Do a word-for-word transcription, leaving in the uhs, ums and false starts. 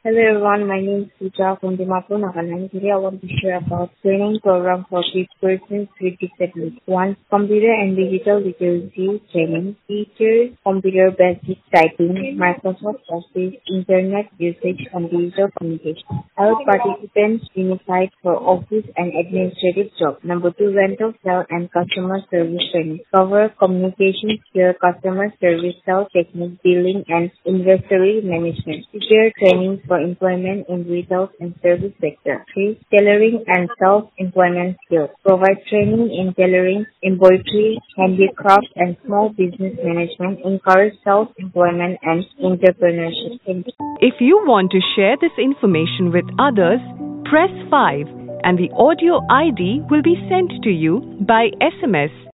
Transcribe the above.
Hello everyone, my name is Pooja from Dimapur, Nagaland. Today I want to share about training program for persons with disabilities. One, computer and digital literacy training, teachers, computer basic typing, Microsoft Office, internet usage and digital communication. All participants unified for office and administrative jobs. Number two, rental, sale and customer service training. Cover communication skill, customer service, sales technique, billing and inventory management. Teacher training for employment in retail and service sector. Three, tailoring and self-employment skills. Provide training in tailoring, embroidery, handicraft, and small business management. Encourage self-employment and entrepreneurship. Thank you. If you want to share this information with others, press five and the audio I D will be sent to you by S M S